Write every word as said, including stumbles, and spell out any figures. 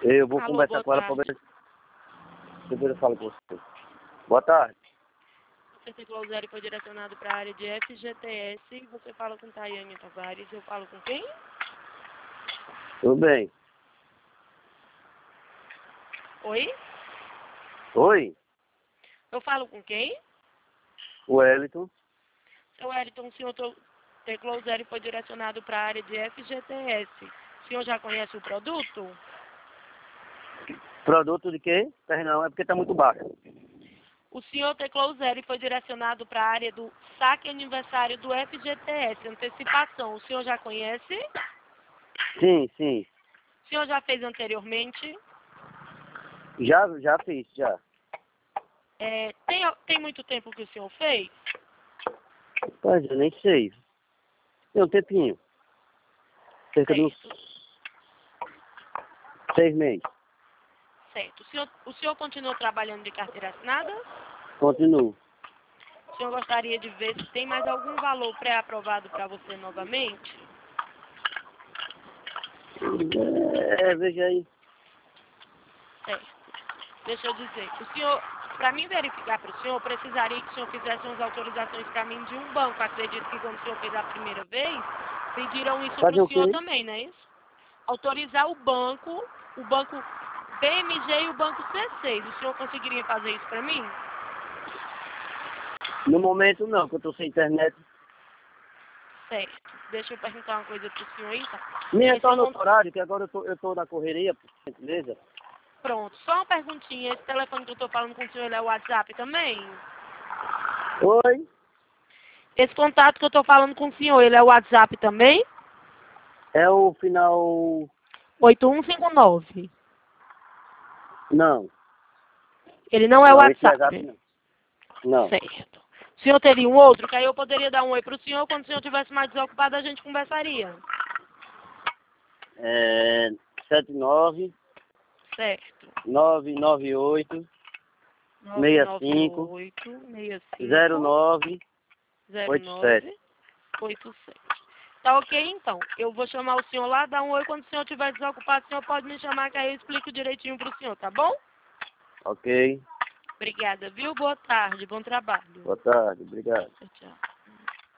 Eu vou Alô, conversar boa com ela para tarde. ver se depois eu falo com você. Boa tarde. C T Closery foi direcionado para a área de F G T S. Você fala com Tayane Tavares. Eu falo com quem? Tudo bem. Oi? Oi? Eu falo com quem? O Wellington. Seu Wellington, o senhor T Closery foi direcionado para a área de F G T S. O senhor já conhece o produto? Produto de quê? Não, é porque tá muito baixo. O senhor T Closery foi direcionado para a área do saque aniversário do F G T S, antecipação. O senhor já conhece? Sim, sim. O senhor já fez anteriormente? Já, já fiz, já. É, tem, tem muito tempo que o senhor fez? Rapaz, eu nem sei. Tem um tempinho. Cerca de uns Certo. seis meses. Certo. O senhor, o senhor continua trabalhando de carteira assinada? Continuo. O senhor gostaria de ver se tem mais algum valor pré-aprovado para você novamente? É, veja aí. Certo. Deixa eu dizer. O senhor, para mim verificar para o senhor, eu precisaria que o senhor fizesse umas autorizações para mim de um banco. Acredito que quando o senhor fez a primeira vez, pediram isso para Fazer o o senhor quê? também, não é isso? Autorizar o banco, o banco B M G e o banco C seis. O senhor conseguiria fazer isso para mim? No momento não, que eu tô sem internet. Certo. Deixa eu perguntar uma coisa para o senhor aí, tá? Me Esse é retorna um o horário, que agora eu tô, eu tô na correria, por gentileza. Pronto, só uma perguntinha. Esse telefone que eu estou falando com o senhor, ele é o WhatsApp também? Oi? Esse contato que eu estou falando com o senhor, ele é o WhatsApp também? É o final... oito um cinco nove. Não. Ele não é o Não, esse é exato WhatsApp? não. Não. Certo. O senhor teria um outro, que aí eu poderia dar um oi para o senhor, quando o senhor estivesse mais desocupado, a gente conversaria. É... sete nove Certo. nove nove oito nove seis nove cinco oito seis zero cinco nove zero oito sete. nove oito sete. Tá ok, então. Eu vou chamar o senhor lá, dar um oi. Quando o senhor estiver desocupado, o senhor pode me chamar, que aí eu explico direitinho para o senhor, tá bom? Ok. Obrigada, viu? Boa tarde, bom trabalho. Boa tarde, obrigado. Tchau, tchau.